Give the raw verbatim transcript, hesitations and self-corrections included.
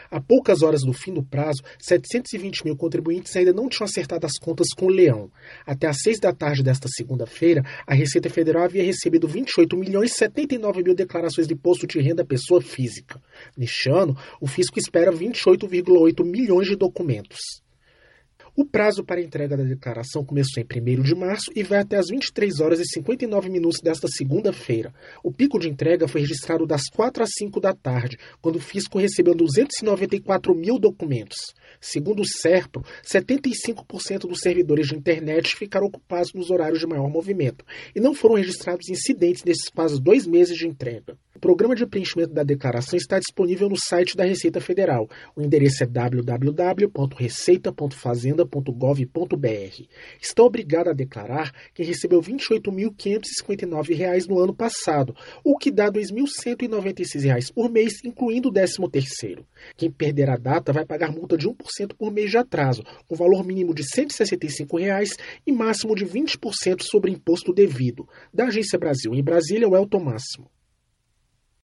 Há poucas horas do fim do prazo, setecentos e vinte mil contribuintes ainda não tinham acertado as contas com o Leão. Até às seis da tarde desta segunda-feira, a Receita Federal havia recebido vinte e oito milhões e setenta e nove mil declarações de imposto de renda à pessoa física. Neste ano, o fisco espera vinte e oito vírgula oito milhões de documentos. O prazo para a entrega da declaração começou em primeiro de março e vai até às vinte e três horas e cinquenta e nove minutos desta segunda-feira. O pico de entrega foi registrado das quatro às cinco da tarde, quando o fisco recebeu duzentos e noventa e quatro mil documentos. Segundo o Serpro, setenta e cinco por cento dos servidores de internet ficaram ocupados nos horários de maior movimento e não foram registrados incidentes nesses quase dois meses de entrega. O programa de preenchimento da declaração está disponível no site da Receita Federal. O endereço é w w w ponto receita ponto fazenda ponto gov ponto b r. Está obrigado a declarar quem recebeu vinte e oito mil quinhentos e cinquenta e nove reais no ano passado, o que dá dois mil cento e noventa e seis reais por mês, incluindo o décimo terceiro. Quem perder a data vai pagar multa de um por cento por mês de atraso, com valor mínimo de cento e sessenta e cinco reais e máximo de vinte por cento sobre imposto devido. Da Agência Brasil, em Brasília, o Elton Máximo.